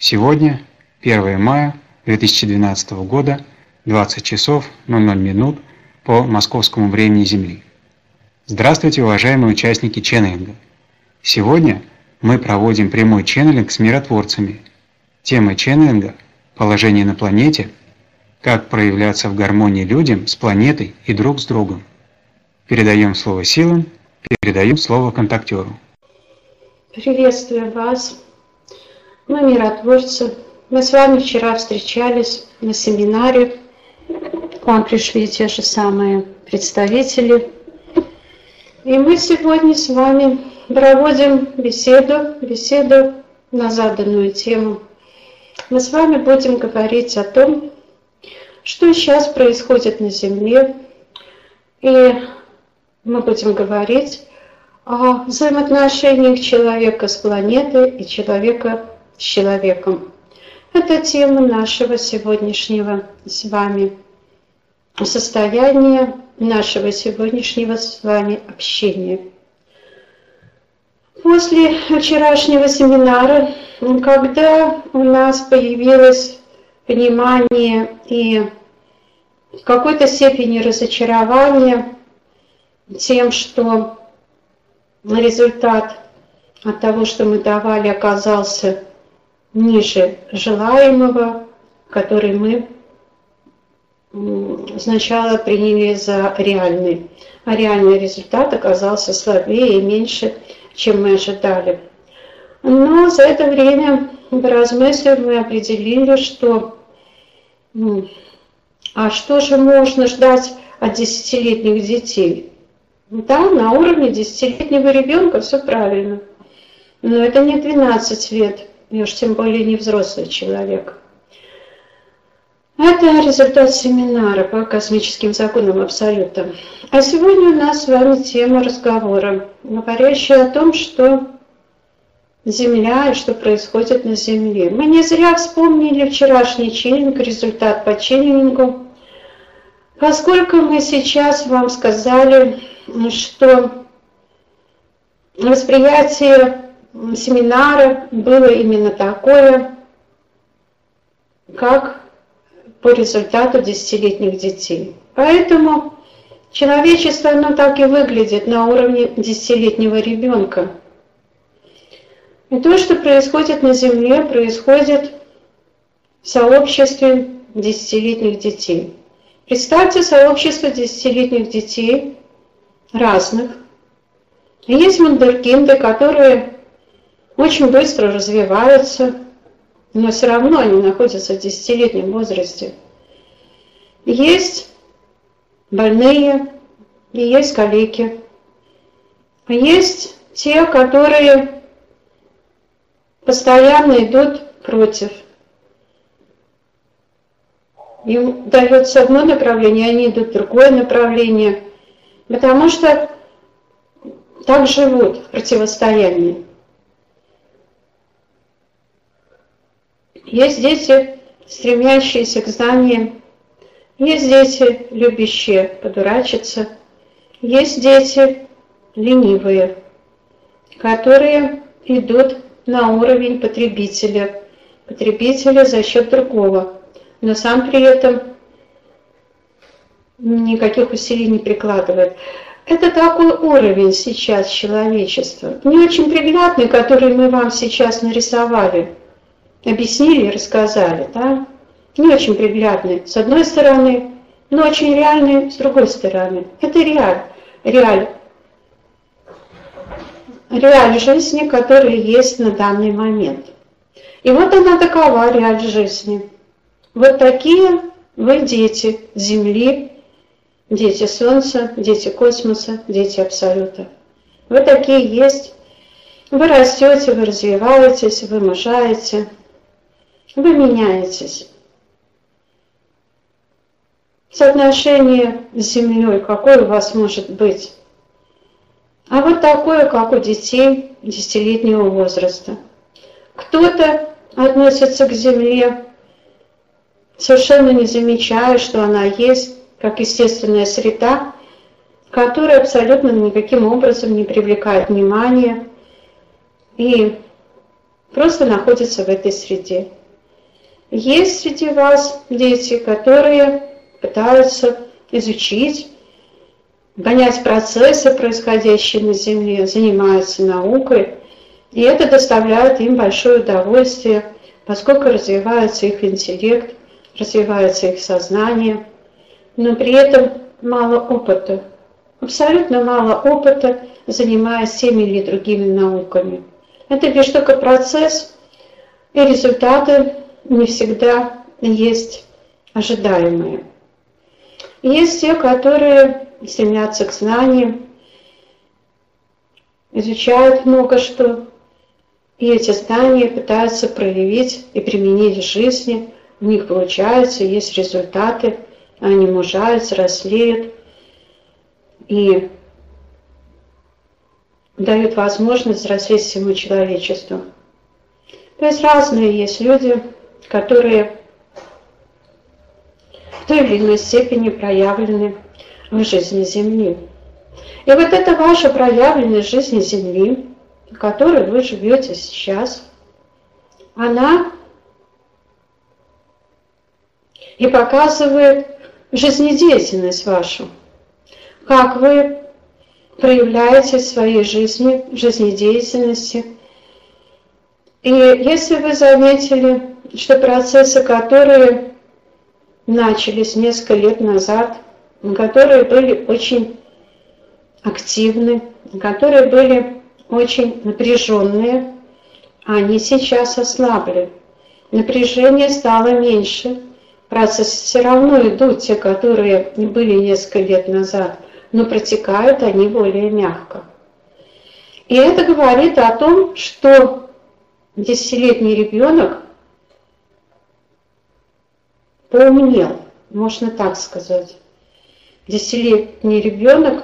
Сегодня 1 мая 2012 года, 20 часов 00 минут по московскому времени Земли. Здравствуйте, уважаемые участники ченнелинга. Сегодня мы проводим прямой ченнелинг с миротворцами. Тема ченнелинга – положение на планете, как проявляться в гармонии людям с планетой и друг с другом. Передаем слово силам, передаем слово контактеру. Приветствую вас. Мы миротворцы. Мы с вами вчера встречались на семинаре. К вам пришли те же самые представители. И мы сегодня с вами проводим беседу на заданную тему. Мы с вами будем говорить о том, что сейчас происходит на Земле. И мы будем говорить о взаимоотношениях человека с планетой и человека с человеком. Это тема нашего сегодняшнего с вами состояния, нашего сегодняшнего с вами общения. После вчерашнего семинара, когда у нас появилось понимание и в какой-то степени разочарование тем, что результат от того, что мы давали, оказался ниже желаемого, который мы сначала приняли за реальный. А реальный результат оказался слабее и меньше, чем мы ожидали. Но за это время, поразмыслив, мы определили, что а что же можно ждать от 10-летних детей? Да, на уровне 10-летнего ребенка все правильно. Но это не 12 лет, и уж тем более не взрослый человек. Это результат семинара по космическим законам Абсолюта. А сегодня у нас с вами тема разговора, говорящая о том, что Земля и что происходит на Земле. Мы не зря вспомнили вчерашний ченнелинг, результат по ченнелингу, поскольку мы сейчас вам сказали, что восприятие семинара было именно такое, как по результату 10-летних детей. Поэтому человечество, оно так и выглядит на уровне 10-летнего ребенка. И то, что происходит на Земле, происходит в сообществе 10-летних детей. Представьте сообщество 10-летних детей разных. Есть вундеркинды, которые очень быстро развиваются, но все равно они находятся в 10-летнем возрасте. Есть больные, и есть калеки. Есть те, которые постоянно идут против. Им дается одно направление, они идут в другое направление, потому что так живут в противостоянии. Есть дети, стремящиеся к знаниям, есть дети, любящие подурачиться, есть дети ленивые, которые идут на уровень потребителя за счет другого, но сам при этом никаких усилий не прикладывает. Это такой уровень сейчас человечества, не очень приглядный, который мы вам сейчас нарисовали, объяснили и рассказали, да? Не очень приглядный с одной стороны, но очень реальный с другой стороны. Это реаль жизни, которая есть на данный момент. И вот она такова, реаль жизни. Вот такие вы дети Земли, дети Солнца, дети космоса, дети Абсолюта. Вы такие есть. Вы растете, вы развиваетесь, вы мужаете, вы меняетесь. Соотношение с Землей какое у вас может быть? А вот такое, как у детей 10-летнего возраста. Кто-то относится к Земле, совершенно не замечая, что она есть, как естественная среда, которая абсолютно никаким образом не привлекает внимания и просто находится в этой среде. Есть среди вас дети, которые пытаются изучить, понять процессы, происходящие на Земле, занимаются наукой, и это доставляет им большое удовольствие, поскольку развивается их интеллект, развивается их сознание, но при этом мало опыта, абсолютно мало опыта, занимаясь теми или другими науками. Это лишь только процесс, и результаты не всегда есть ожидаемые. Есть те, которые стремятся к знаниям, изучают много что, и эти знания пытаются проявить и применить в жизни. У них получается, есть результаты, они мужаются, взрослеют и дают возможность взрослеть всему человечеству. То есть разные есть люди, которые в той или иной степени проявлены в жизни Земли. И вот эта ваша проявленность жизни Земли, в которой вы живете сейчас, она и показывает жизнедеятельность вашу, как вы проявляете в своей жизни, жизнедеятельности. И если вы заметили, что процессы, которые начались несколько лет назад, которые были очень активны, которые были очень напряженные, они сейчас ослабли. Напряжение стало меньше. Процессы все равно идут, те, которые были несколько лет назад, но протекают они более мягко. И это говорит о том, что 10-летний ребенок поумнел, можно так сказать. 10-летний ребенок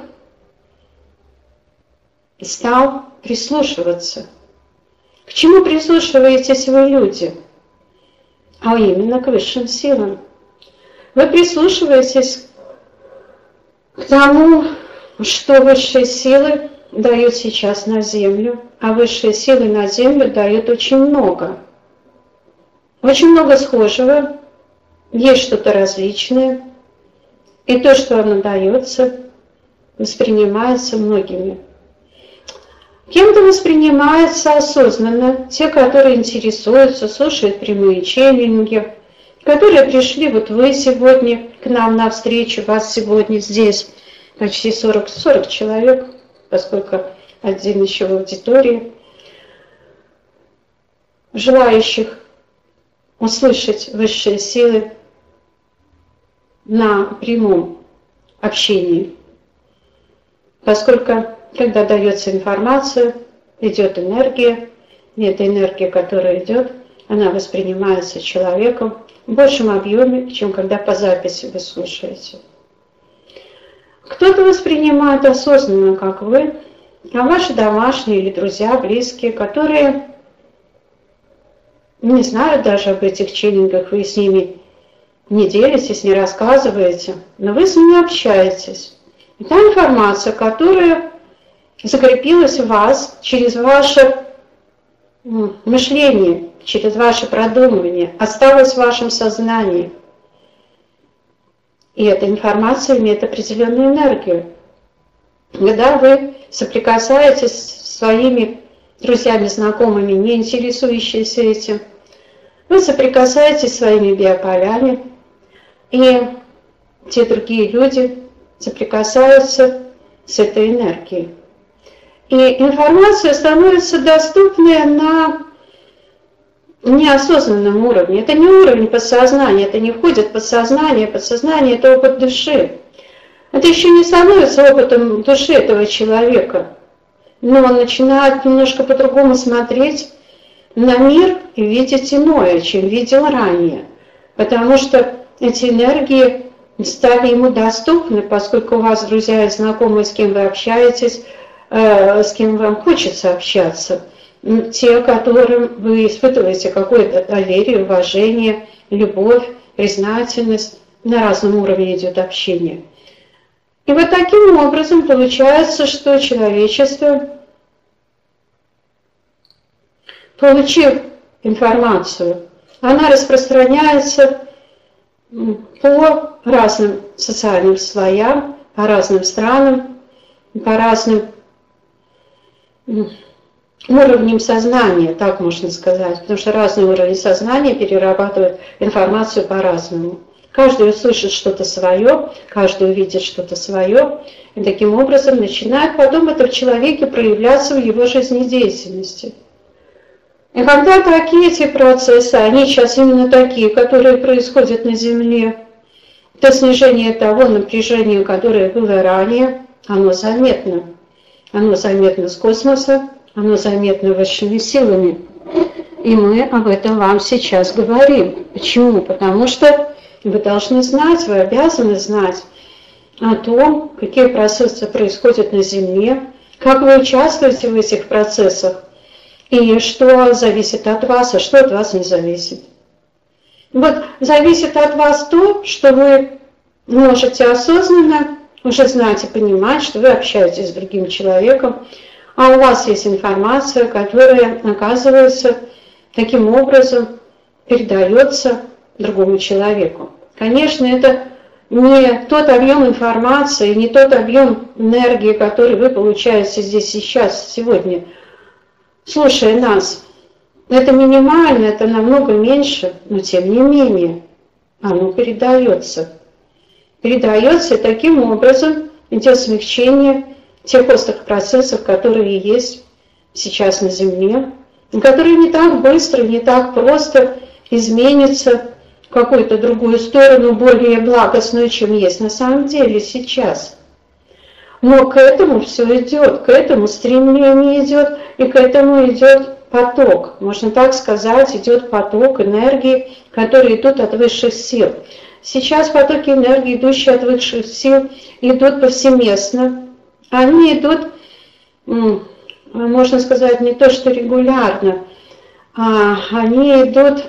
стал прислушиваться. К чему прислушиваетесь вы, люди? А именно к высшим силам. Вы прислушиваетесь к тому, что высшие силы дают сейчас на Землю, а высшие силы на Землю дают очень много. Очень много схожего, есть что-то различное, и то, что оно дается, воспринимается многими. Кем-то воспринимается осознанно, те, которые интересуются, слушают прямые ченнелинги, которые пришли, вот вы сегодня к нам на встречу, вас сегодня здесь почти 40 человек, поскольку один еще в аудитории, желающих услышать высшие силы на прямом общении, поскольку когда дается информация, идет энергия, и эта энергия, которая идет, она воспринимается человеком в большем объеме, чем когда по записи вы слушаете. Кто-то воспринимает осознанно, как вы, а ваши домашние или друзья, близкие, которые не знают даже об этих ченнингах, вы с ними не делитесь, не рассказываете, но вы с ними общаетесь. И та информация, которая закрепилась в вас через ваше мышление, через ваше продумывание, осталась в вашем сознании. И эта информация имеет определенную энергию. Когда вы соприкасаетесь с своими друзьями, знакомыми, не интересующимися этим, вы соприкасаетесь с своими биополями, и те другие люди соприкасаются с этой энергией. И информация становится доступной на неосознанном уровне. Это не уровень подсознания, это не входит в подсознание. Подсознание – это опыт души. Это еще не становится опытом души этого человека. Но он начинает немножко по-другому смотреть на мир и видеть иное, чем видел ранее. Потому что эти энергии стали ему доступны, поскольку у вас друзья и знакомые, с кем вы общаетесь, с кем вам хочется общаться, те, которым вы испытываете какое-то доверие, уважение, любовь, признательность, на разном уровне идет общение. И вот таким образом получается, что человечество, получив информацию она распространяется по разным социальным слоям, по разным странам, по разным уровням сознания, так можно сказать, потому что разные уровни сознания перерабатывают информацию по-разному. Каждый услышит что-то свое, каждый увидит что-то свое, и таким образом начинает потом это в человеке проявляться в его жизнедеятельности. И когда такие эти процессы, они сейчас именно такие, которые происходят на Земле, то снижение того напряжения, которое было ранее, оно заметно. Оно заметно с космоса, оно заметно высшими силами. И мы об этом вам сейчас говорим. Почему? Потому что вы должны знать, вы обязаны знать о том, какие процессы происходят на Земле, как вы участвуете в этих процессах, и что зависит от вас, а что от вас не зависит. Вот зависит от вас то, что вы можете осознанно уже знать и понимать, что вы общаетесь с другим человеком, а у вас есть информация, которая, оказывается, таким образом передается другому человеку. Конечно, это не тот объем информации, не тот объем энергии, который вы получаете здесь сейчас, сегодня, слушая нас. Это минимально, это намного меньше, но тем не менее оно передается. Передается, и таким образом идет смягчение тех острых процессов, которые есть сейчас на Земле, и которые не так быстро, не так просто изменятся в какую-то другую сторону, более благостную, чем есть на самом деле сейчас. Но к этому все идет, к этому стремление идет, и к этому идет поток. Можно так сказать, идет поток энергии, которые идут от высших сил. Сейчас потоки энергии, идущие от высших сил, идут повсеместно. Они идут, можно сказать, не то что регулярно, а они идут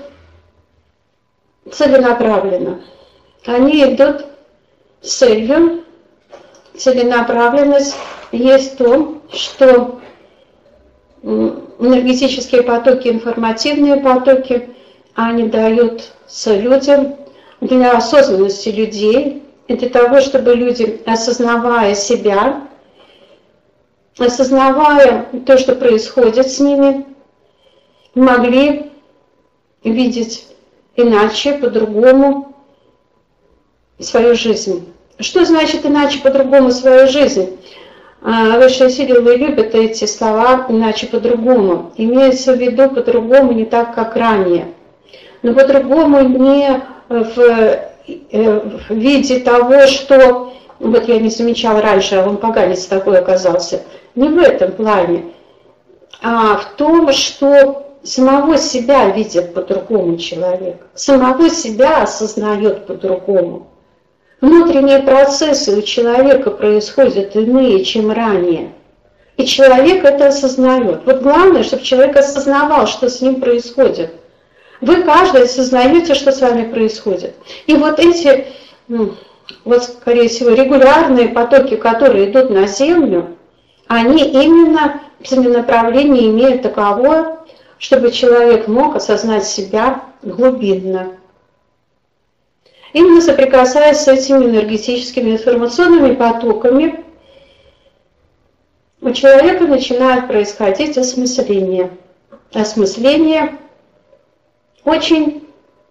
целенаправленно. Они идут с целью. Целенаправленность есть в том, что энергетические потоки, информативные потоки, они даются людям для осознанности людей, и для того, чтобы люди, осознавая себя, осознавая то, что происходит с ними, могли видеть иначе, по-другому свою жизнь. Что значит иначе, по-другому свою жизнь? Высшие силы любят эти слова «иначе, по-другому». Имеется в виду по-другому не так, как ранее. Но по-другому не в виде того, что вот я не замечал раньше, а он поганец такой оказался. Не в этом плане, а в том, что самого себя видит по-другому человек, самого себя осознает по-другому. Внутренние процессы у человека происходят иные, чем ранее. И человек это осознает. Вот главное, чтобы человек осознавал, что с ним происходит. Вы каждый осознаете, что с вами происходит. И вот эти, вот скорее всего, регулярные потоки, которые идут на Землю, они именно целенаправление имеют таковое, чтобы человек мог осознать себя глубинно. Именно соприкасаясь с этими энергетическими информационными потоками, у человека начинает происходить осмысление. Осмысление очень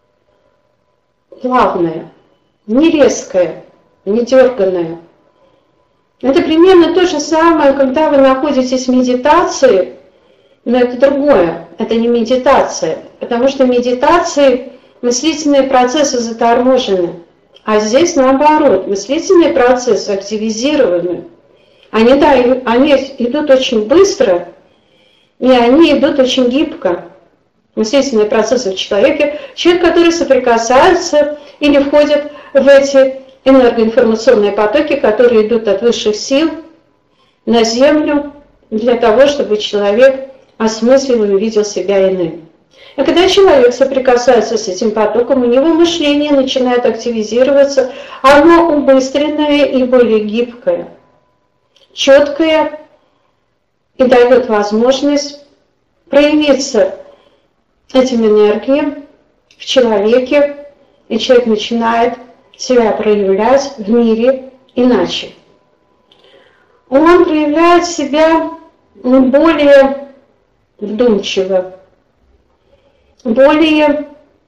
плавное, не резкое, не дерганное. Это примерно то же самое, когда вы находитесь в медитации, но это другое, это не медитация, потому что в медитации мыслительные процессы заторможены, а здесь наоборот, мыслительные процессы активизированы. Они идут очень быстро, и они идут очень гибко. Мыслительные процессы в человеке, человек, который соприкасается или входит в эти энергоинформационные потоки, которые идут от высших сил на Землю, для того, чтобы человек осмыслил и увидел себя иным. И когда человек соприкасается с этим потоком, у него мышление начинает активизироваться, оно убыстренное и более гибкое, четкое, и дает возможность проявиться этим энергиям в человеке, и человек начинает себя проявлять в мире иначе. Он проявляет себя более вдумчиво, более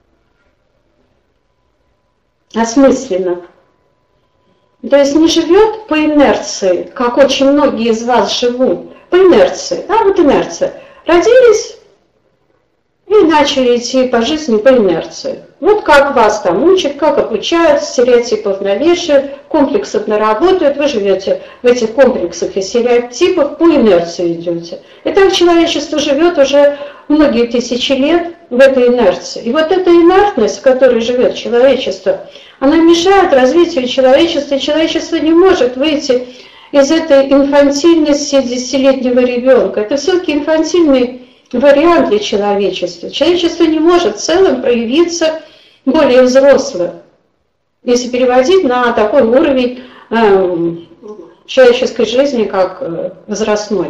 осмысленно. То есть не живет по инерции, как очень многие из вас живут, по инерции. Да, вот инерция. Родились и начали идти по жизни по инерции. Вот как вас там учат, как обучают, стереотипов навешивают, комплексов наработают, вы живете в этих комплексах и стереотипах, по инерции идете. И так человечество живет уже многие тысячи лет в этой инерции. И вот эта инертность, в которой живет человечество, она мешает развитию человечества, и человечество не может выйти из этой инфантильности 10-летнего ребенка. Это все-таки инфантильный вариант для человечества. Человечество не может в целом проявиться более взрослым, если переводить на такой уровень человеческой жизни, как возрастной.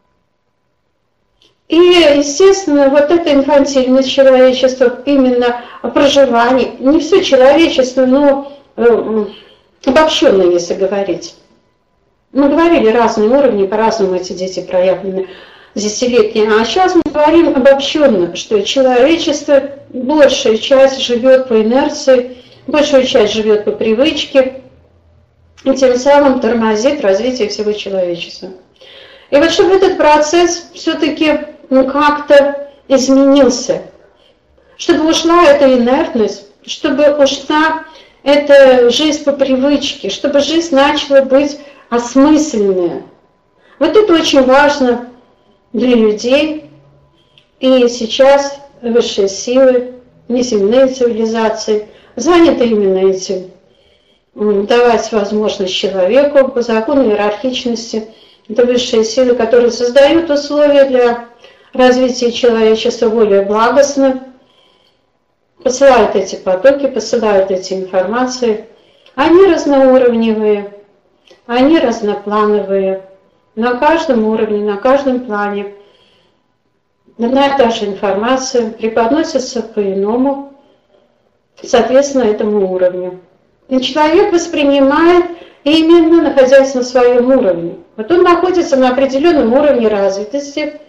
И, естественно, вот эта инфантильность человечества, именно проживание, не все человечество, но обобщенно, если говорить. Мы говорили разные уровни, по-разному эти дети проявлены, десятилетние, а сейчас мы говорим обобщенно, что человечество, большая часть живет по инерции, большая часть живет по привычке, и тем самым тормозит развитие всего человечества. И вот чтобы этот процесс все-таки как-то изменился, чтобы ушла эта инертность, чтобы ушла эта жизнь по привычке, чтобы жизнь начала быть осмысленная. Вот это очень важно для людей. И сейчас высшие силы, неземные цивилизации заняты именно этим. Давать возможность человеку по закону иерархичности. Это высшие силы, которые создают условия для развития человечества более благостно, посылают эти потоки, посылают эти информации. Они разноуровневые, они разноплановые, на каждом уровне, на каждом плане. Одна и та же информация преподносится по-иному, соответственно, этому уровню. И человек воспринимает именно находясь на своем уровне. Вот он находится на определенном уровне развитости,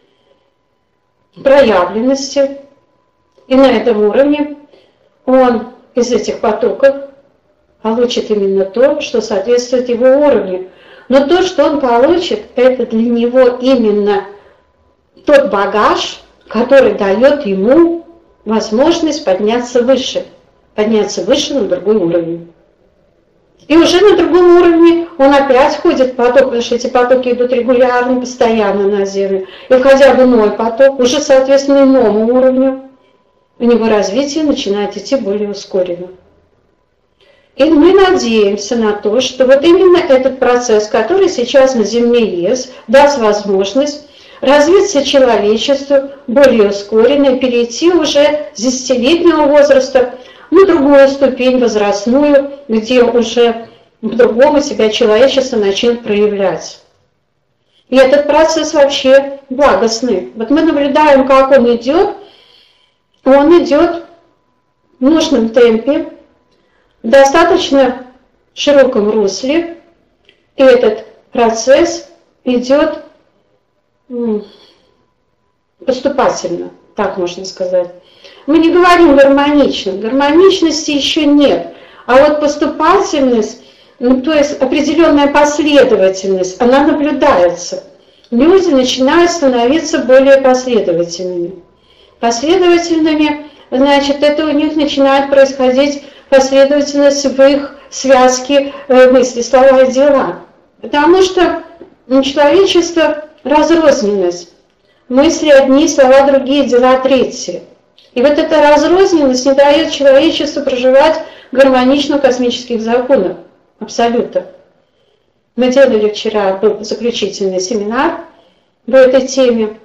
проявленности, и на этом уровне он из этих потоков получит именно то, что соответствует его уровню. Но то, что он получит, это для него именно тот багаж, который дает ему возможность подняться выше на другой уровень. И уже на другом уровне он опять входит в поток, потому что эти потоки идут регулярно, постоянно на Землю. И входя в иной поток, уже соответственно иному уровню, у него развитие начинает идти более ускоренно. И мы надеемся на то, что вот именно этот процесс, который сейчас на Земле есть, даст возможность развиться человечеству более ускоренно и перейти уже с 10-летнего возраста на другую ступень возрастную, где уже по-другому себя человечество начнет проявлять. И этот процесс вообще благостный. Вот мы наблюдаем, как он идет в нужном темпе, в достаточно широком русле, и этот процесс идет поступательно, так можно сказать. Мы не говорим гармонично, гармоничности еще нет, а вот поступательность, то есть определенная последовательность, она наблюдается. Люди начинают становиться более последовательными. Последовательными, значит, это у них начинает происходить последовательность в их связке мысли, слова и дела. Потому что человечество разрозненность. Мысли одни, слова другие, дела третьи. И вот эта разрозненность не дает человечеству проживать гармонично в космических законах. Абсолютно. Мы делали вчера заключительный семинар по этой теме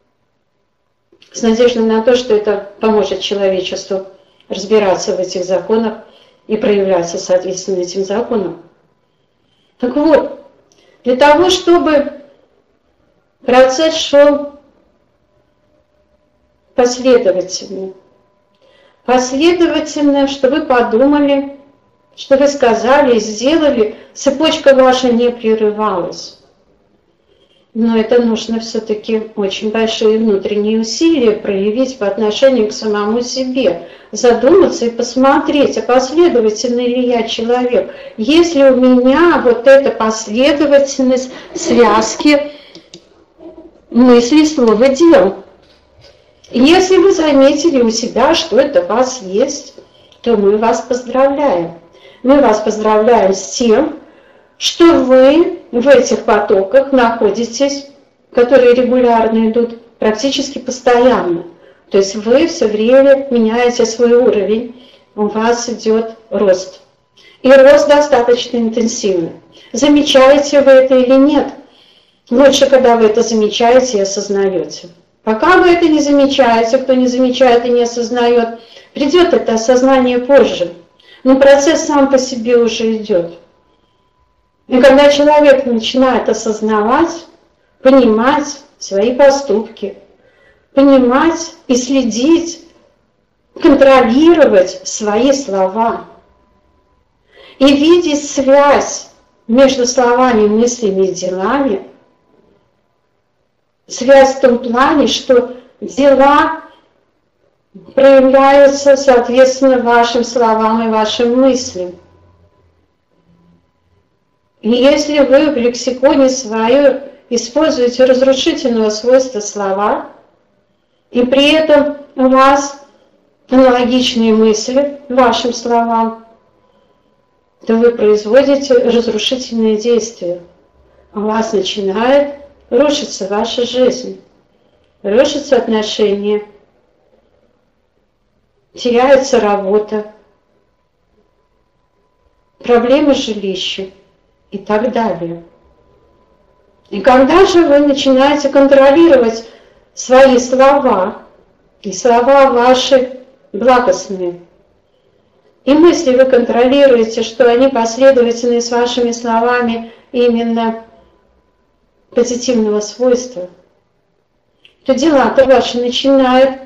с надеждой на то, что это поможет человечеству разбираться в этих законах и проявляться соответственно этим законам. Так вот, для того, чтобы процесс шел последовательно, последовательно, что вы подумали, что вы сказали, сделали, цепочка ваша не прерывалась. Но это нужно все-таки очень большие внутренние усилия проявить по отношению к самому себе, задуматься и посмотреть, а последовательный ли я человек. Есть ли у меня вот эта последовательность связки мыслей, слов и дел. Если вы заметили у себя, что это у вас есть, то мы вас поздравляем. Мы вас поздравляем с тем, что вы в этих потоках находитесь, которые регулярно идут, практически постоянно. То есть вы все время меняете свой уровень, у вас идет рост. И рост достаточно интенсивный. Замечаете вы это или нет? Лучше, когда вы это замечаете и осознаете. Пока вы это не замечаете, кто не замечает и не осознает, придет это осознание позже. Но процесс сам по себе уже идет. И когда человек начинает осознавать, понимать свои поступки, понимать и следить, контролировать свои слова и видеть связь между словами, мыслями и делами, связь в том плане, что дела проявляются соответственно вашим словам и вашим мыслям. И если вы в лексиконе своем используете разрушительного свойства слова, и при этом у вас аналогичные мысли вашим словам, то вы производите разрушительные действия. У вас начинает рушится ваша жизнь, рушатся отношения, теряется работа, проблемы с жилищем и так далее. И когда же вы начинаете контролировать свои слова, и слова ваши благостные, и мысли вы контролируете, что они последовательны с вашими словами именно позитивного свойства, то дела-то ваши начинают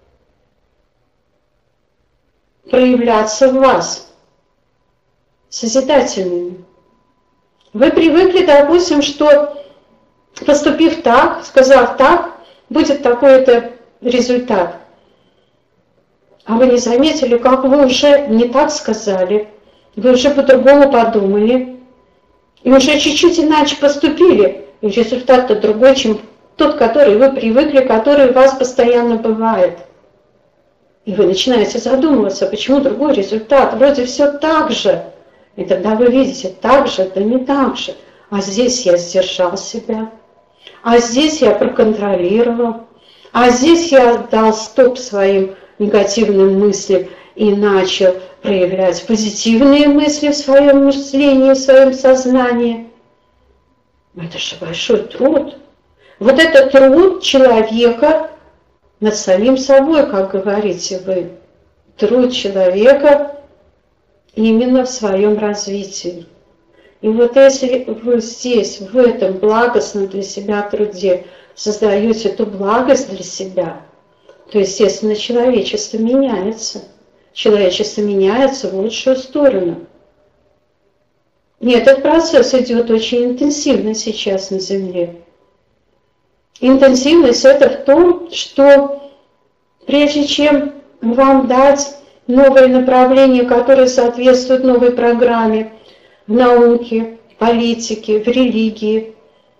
проявляться в вас созидательными. Вы привыкли, допустим, что поступив так, сказав так, будет такой-то результат. А вы не заметили, как вы уже не так сказали, вы уже по-другому подумали, и уже чуть-чуть иначе поступили, и результат-то другой, чем тот, который вы привыкли, который у вас постоянно бывает. И вы начинаете задумываться, почему другой результат, вроде все так же. И тогда вы видите, так же, да не так же. А здесь я сдержал себя, а здесь я проконтролировал, а здесь я дал стоп своим негативным мыслям и начал проявлять позитивные мысли в своем мышлении, в своем сознании. Это же большой труд. Вот это труд человека над самим собой, как говорите вы. Труд человека именно в своем развитии. И вот если вы здесь, в этом благостном для себя труде, создаете эту благость для себя, то, естественно, человечество меняется. Человечество меняется в лучшую сторону. И этот процесс идет очень интенсивно сейчас на Земле. Интенсивность это в том, что прежде чем вам дать новые направления, которые соответствуют новой программе в науке, в политике, в религии,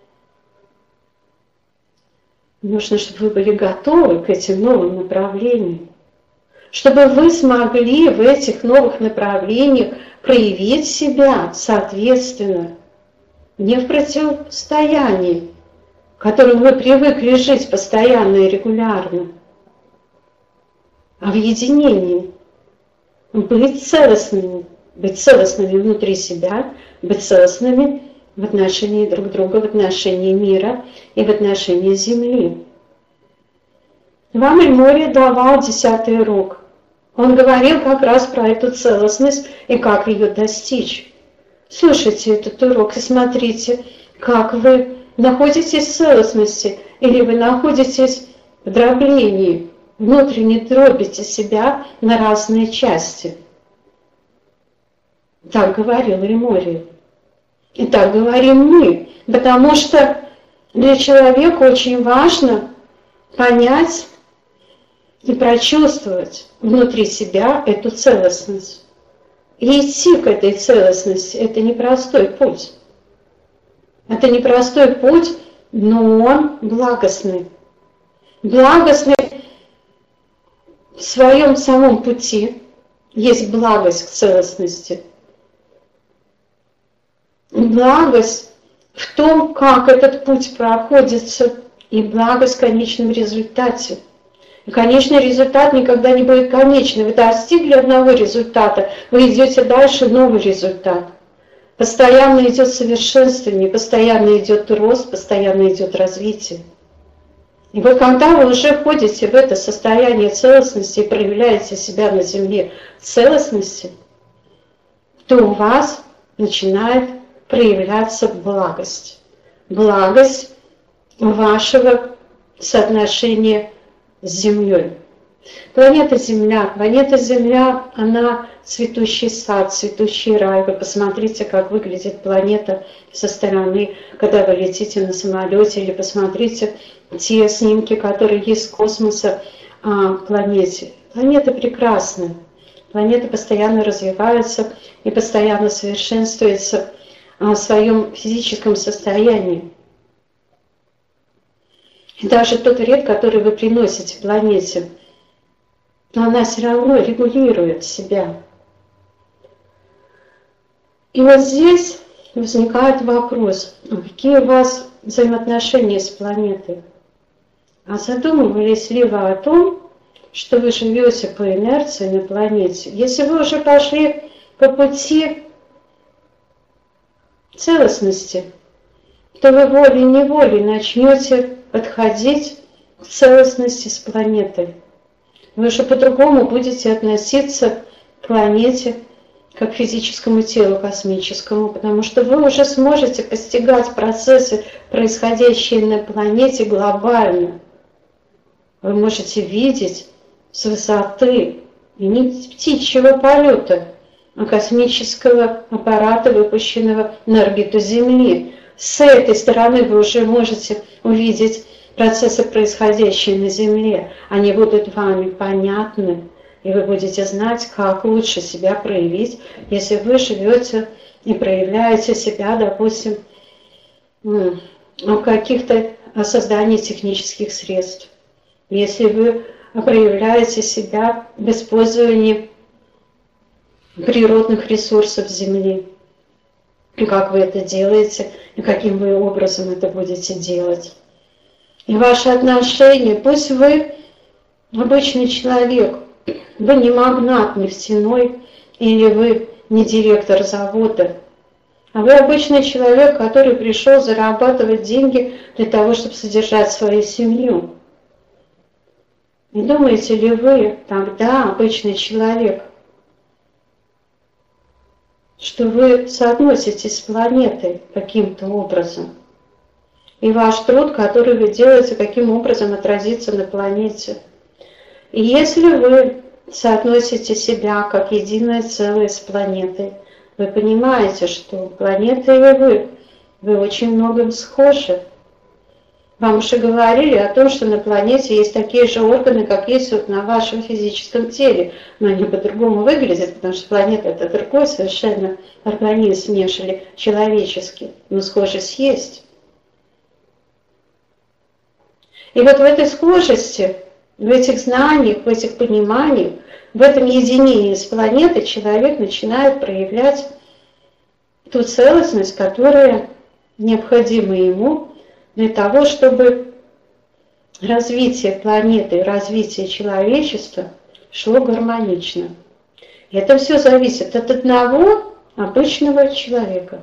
нужно, чтобы вы были готовы к этим новым направлениям, чтобы вы смогли в этих новых направлениях проявить себя соответственно, не в противостоянии, в котором вы привыкли жить постоянно и регулярно, а в единении, быть целостными внутри себя, быть целостными в отношении друг друга, в отношении мира и в отношении Земли. Вам Эль-Мори давал 10-й урок. Он говорил как раз про эту целостность и как ее достичь. Слушайте этот урок и смотрите, как вы находитесь в целостности или вы находитесь в дроблении, внутренне дробите себя на разные части. Так говорил Риморий. И так говорим мы. Потому что для человека очень важно понять и прочувствовать внутри себя эту целостность. И идти к этой целостности – это непростой путь. Это непростой путь, но он благостный. Благостный в своем самом пути. Есть благость к целостности. Благость в том, как этот путь проходится, и благость в конечном результате. И конечный результат никогда не будет конечным. Вы достигли одного результата, вы идете дальше, новый результат. Постоянно идет совершенствование, постоянно идет рост, постоянно идет развитие. И вот когда вы уже входите в это состояние целостности и проявляете себя на земле в целостности, то у вас начинает проявляться благость. Благость вашего соотношения с Землей. Планета Земля, она цветущий сад, цветущий рай. Вы посмотрите, как выглядит планета со стороны, когда вы летите на самолете, или посмотрите те снимки, которые есть с космоса о планете. Планета прекрасная. Планета постоянно развивается и постоянно совершенствуется в своем физическом состоянии. И даже тот вред, который вы приносите планете, но она все равно регулирует себя. И вот здесь возникает вопрос, какие у вас взаимоотношения с планетой? А задумывались ли вы о том, что вы живете по инерции на планете? Если вы уже пошли по пути целостности, то вы волей-неволей начнете подходить к целостности с планетой. Вы уже по-другому будете относиться к планете, как к физическому телу космическому, потому что вы уже сможете постигать процессы, происходящие на планете, глобально. Вы можете видеть с высоты, и не птичьего полета, а космического аппарата, выпущенного на орбиту Земли. С этой стороны вы уже можете увидеть процессы, происходящие на Земле. Они будут вами понятны, и вы будете знать, как лучше себя проявить, если вы живете и проявляете себя, допустим, в каких-то создании технических средств. Если вы проявляете себя в использовании природных ресурсов Земли, и как вы это делаете, и каким вы образом это будете делать. И ваши отношения, пусть вы обычный человек, вы не магнат нефтяной, или вы не директор завода, а вы обычный человек, который пришел зарабатывать деньги для того, чтобы содержать свою семью. Не думаете ли вы тогда, обычный человек, что вы соотноситесь с планетой каким-то образом? И ваш труд, который вы делаете, каким образом отразится на планете? И если вы соотносите себя как единое целое с планетой, вы понимаете, что планета и вы очень многом схожи. Вам уже говорили о том, что на планете есть такие же органы, как есть вот на вашем физическом теле, но они по-другому выглядят, потому что планета – это другой совершенно организм, нежели человеческий, но схожесть есть. И вот в этой схожести, в этих знаниях, в этих пониманиях, в этом единении с планетой человек начинает проявлять ту целостность, которая необходима ему для того, чтобы развитие планеты и развитие человечества шло гармонично. И это все зависит от одного обычного человека.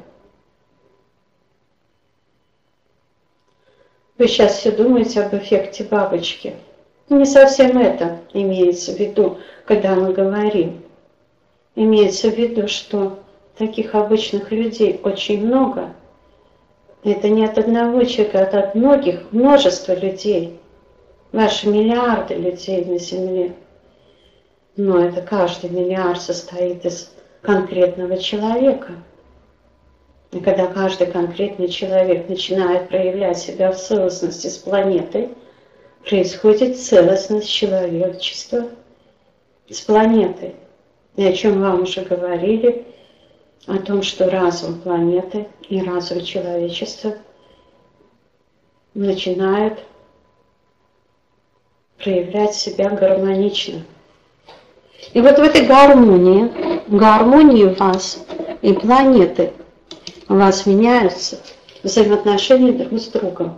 Вы сейчас все думаете об эффекте бабочки. Не совсем это имеется в виду, когда мы говорим. Имеется в виду, что таких обычных людей очень много. Это не от одного человека, а от многих, множество людей. ваши миллиарды людей на Земле. Но это каждый миллиард состоит из конкретного человека. И когда каждый конкретный человек начинает проявлять себя в целостности с планетой, происходит целостность человечества с планетой. И о чем вам уже говорили, о том, что разум планеты и разум человечества начинают проявлять себя гармонично. И вот в этой гармонии вас и планеты, у вас меняются взаимоотношения друг с другом.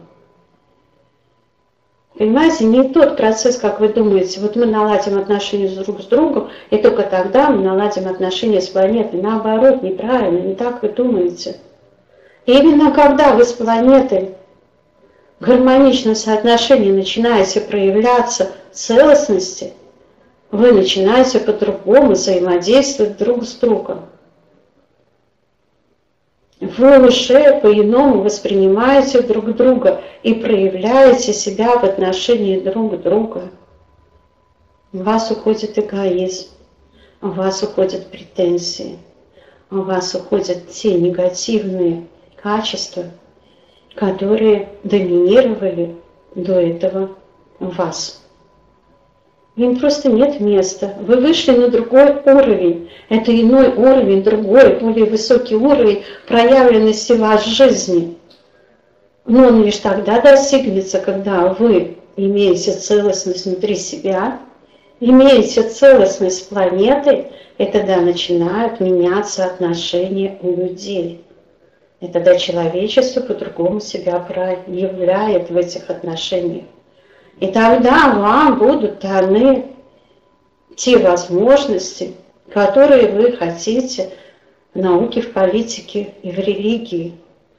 Понимаете, не тот процесс, как вы думаете, вот мы наладим отношения друг с другом, и только тогда мы наладим отношения с планетой. Наоборот, неправильно, не так вы думаете. И именно когда вы с планетой в гармоничном соотношении начинаете проявляться целостности, вы начинаете по-другому взаимодействовать друг с другом. Вы уже по-иному воспринимаете друг друга и проявляете себя в отношении друг друга. У вас уходит эгоизм, у вас уходят претензии, у вас уходят те негативные качества, которые доминировали до этого в вас. Им просто нет места. Вы вышли на другой уровень. Это иной уровень, другой, более высокий уровень проявленности вашей жизни. Но он лишь тогда достигнется, когда вы имеете целостность внутри себя, имеете целостность с планетой, и тогда начинают меняться отношения у людей. И тогда человечество по-другому себя проявляет в этих отношениях. И тогда вам будут даны те возможности, которые вы хотите в науке, в политике и в религии.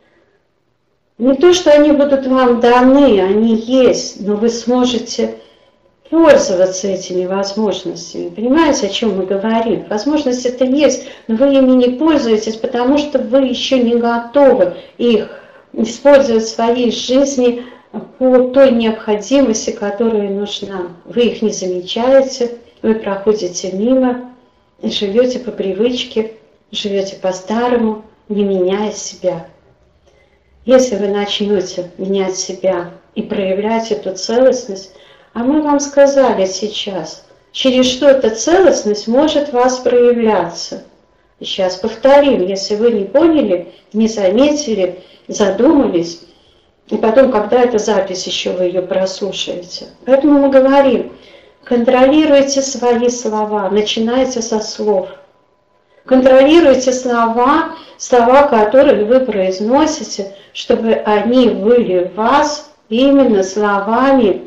Не то, что они будут вам даны, они есть, но вы сможете пользоваться этими возможностями. Понимаете, о чем мы говорим? Возможности-то есть, но вы ими не пользуетесь, потому что вы еще не готовы их использовать в своей жизни по той необходимости, которая нужна. Вы их не замечаете, вы проходите мимо, живете по привычке, живете по-старому, не меняя себя. Если вы начнете менять себя и проявлять эту целостность, а мы вам сказали сейчас, через что эта целостность может в вас проявляться. И сейчас повторим, если вы не поняли, не заметили, задумались, и потом, когда эта запись еще вы ее прослушаете. Поэтому мы говорим, контролируйте свои слова, начинайте со слов. Контролируйте слова, которые вы произносите, чтобы они были в вас именно словами,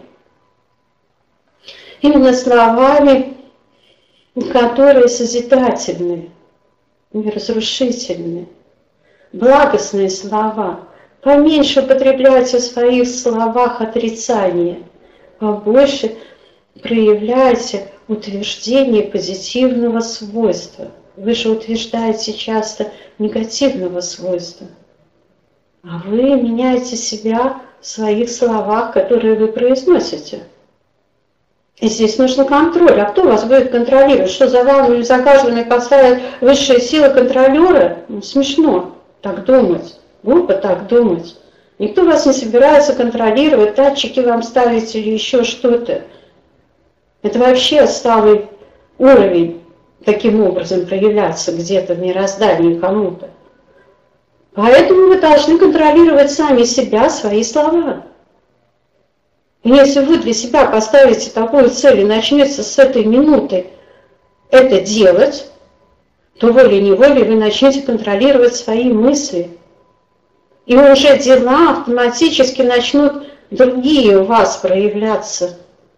которые созидательны, не разрушительны, благостные слова. Поменьше употребляйте в своих словах отрицания, побольше проявляйте утверждение позитивного свойства. Вы же утверждаете часто негативного свойства. А вы меняете себя в своих словах, которые вы произносите. И здесь нужен контроль. А кто вас будет контролировать? Что за вами или за каждым поставят высшие силы контролера? Смешно так думать. Глупо так думать. Никто вас не собирается контролировать, датчики вам ставить или еще что-то. Это вообще отсталый уровень таким образом проявляться где-то в мироздании кому-то. Поэтому вы должны контролировать сами себя, свои слова. И если вы для себя поставите такую цель и начнете с этой минуты это делать, то волей-неволей вы начнете контролировать свои мысли. И уже дела автоматически начнут другие у вас проявляться.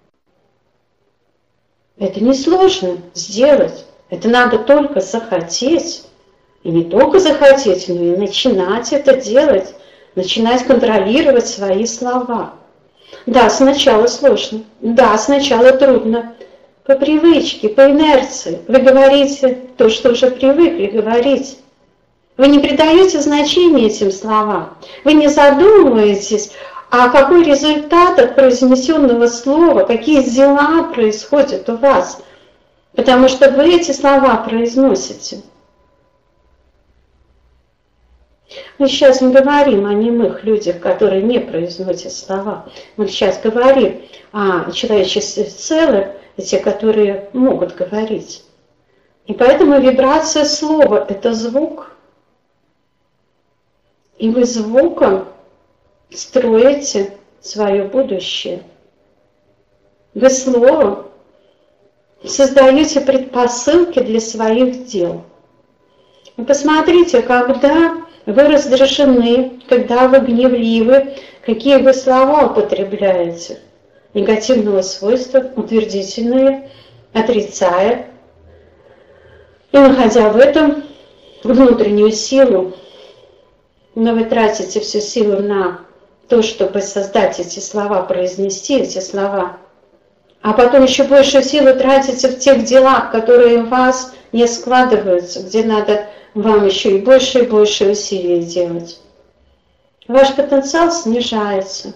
Это несложно сделать. Это надо только захотеть. И не только захотеть, но и начинать это делать. Начинать контролировать свои слова. Да, сначала сложно. Да, сначала трудно. По привычке, по инерции. Вы говорите то, что уже привыкли говорить. Вы не придаете значения этим словам. Вы не задумываетесь А какой результат от произнесенного слова, какие дела происходят у вас? Потому что вы эти слова произносите. Мы сейчас не говорим о немых людях, которые не произносят слова. Мы сейчас говорим о человечестве в целом, те, которые могут говорить. И поэтому вибрация слова – это звук. И вы звуком строите свое будущее. Вы словом создаете предпосылки для своих дел. Вы посмотрите, когда вы раздражены, когда вы гневливы, какие вы слова употребляете. Негативного свойства, утвердительные, отрицая. И находя в этом внутреннюю силу, но вы тратите всю силу на то, чтобы создать эти слова, произнести эти слова, а потом еще большую силу тратите в тех делах, которые у вас не складываются, где надо вам еще и больше усилий делать. Ваш потенциал снижается.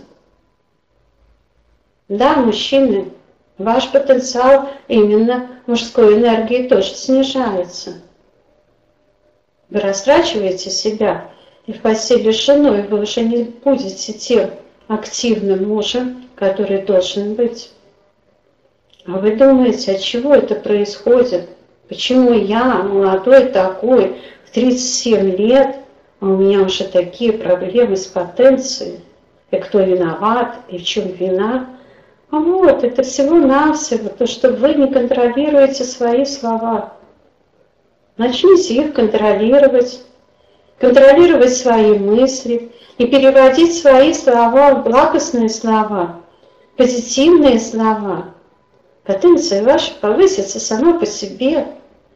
Да, мужчины, ваш потенциал именно мужской энергии тоже снижается. Вы растрачиваете себя, и в постели с женой вы уже не будете тем активным мужем, который должен быть. А вы думаете, от чего это происходит? Почему я, молодой такой, в 37 лет, а у меня уже такие проблемы с потенцией? И кто виноват, и в чем вина? А вот, это всего-навсего то, что вы не контролируете свои слова. Начните их контролировать свои мысли и переводить свои слова в благостные слова, позитивные слова. Потенция ваша повысится сама по себе.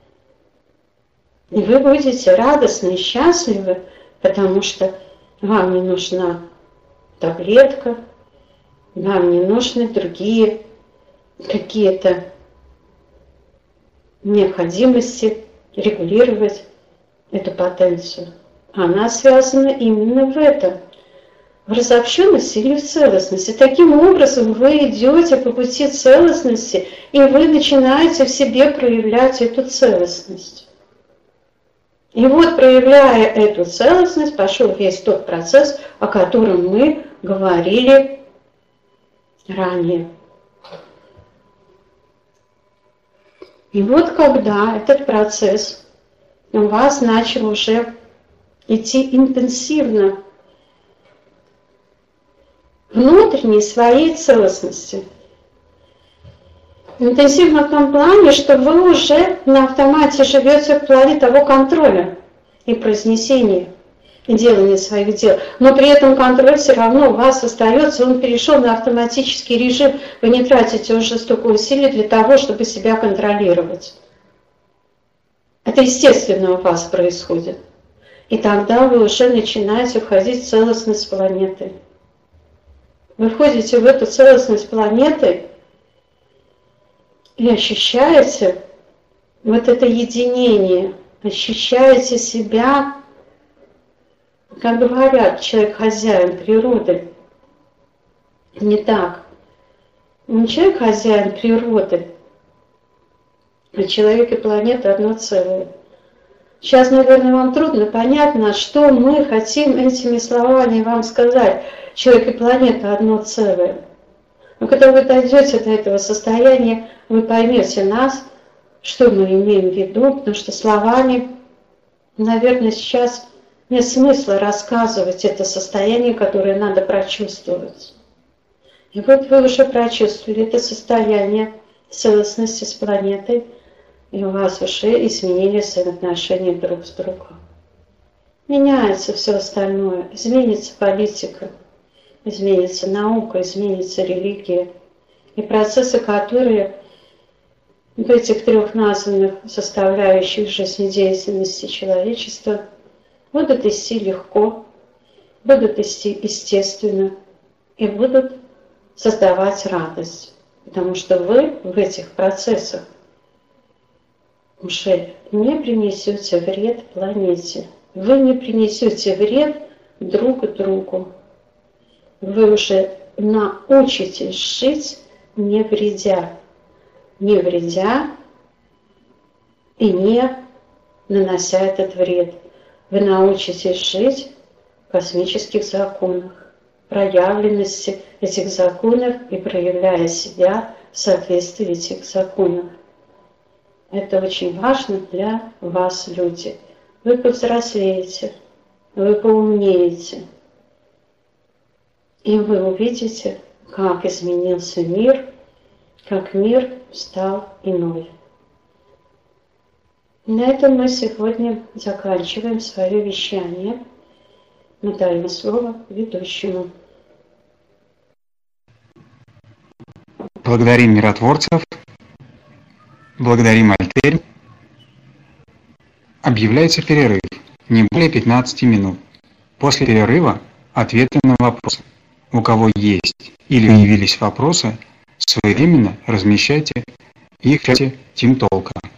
И вы будете радостны и счастливы, потому что вам не нужна таблетка, вам не нужны другие какие-то необходимости регулировать эту потенцию. Она связана именно в этом, в разобщенности или в целостности. Таким образом вы идете по пути целостности, и вы начинаете в себе проявлять эту целостность. И вот, проявляя эту целостность, пошел весь тот процесс, о котором мы говорили ранее. И вот когда этот процесс у вас начал уже идти интенсивно, внутренней своей целостности. Интенсивно в том плане, что вы уже на автомате живете в плане того контроля и произнесения, и делания своих дел. Но при этом контроль все равно у вас остается, он перешел на автоматический режим. Вы не тратите уже столько усилий для того, чтобы себя контролировать. Это естественно у вас происходит. И тогда вы уже начинаете входить в целостность планеты. Вы входите в эту целостность планеты и ощущаете вот это единение, ощущаете себя, как говорят, человек хозяин природы. Не так. Не человек хозяин природы, а человек и планета одно целое. Сейчас, наверное, вам трудно понять, что мы хотим этими словами вам сказать. Человек и планета одно целое. Но когда вы дойдете до этого состояния, вы поймете нас, что мы имеем в виду, потому что словами, наверное, сейчас нет смысла рассказывать это состояние, которое надо прочувствовать. И вот вы уже прочувствовали это состояние целостности с планетой, и у вас уже изменились отношения друг с другом. Меняется все остальное, изменится политика, изменится наука, изменится религия. И процессы, которые в этих трех названных составляющих жизнедеятельности человечества будут идти легко, будут идти естественно и будут создавать радость. Потому что вы в этих процессах уже не принесете вред планете. Вы не принесете вред друг другу. вы уже научитесь жить, не вредя и не нанося этот вред. Вы научитесь жить в космических законах, проявленности этих законов и проявляя себя в соответствии этих законов. Это очень важно для вас, люди. Вы повзрослеете, вы поумнеете, и вы увидите, как изменился мир, как мир стал иной. На этом мы сегодня заканчиваем свое вещание. Мы даем слово ведущему. Благодарим миротворцев, благодарим Альтель. Объявляется перерыв, не более 15 минут. После перерыва ответы на вопросы. У кого есть или появились вопросы, своевременно размещайте их в чате Team Talk.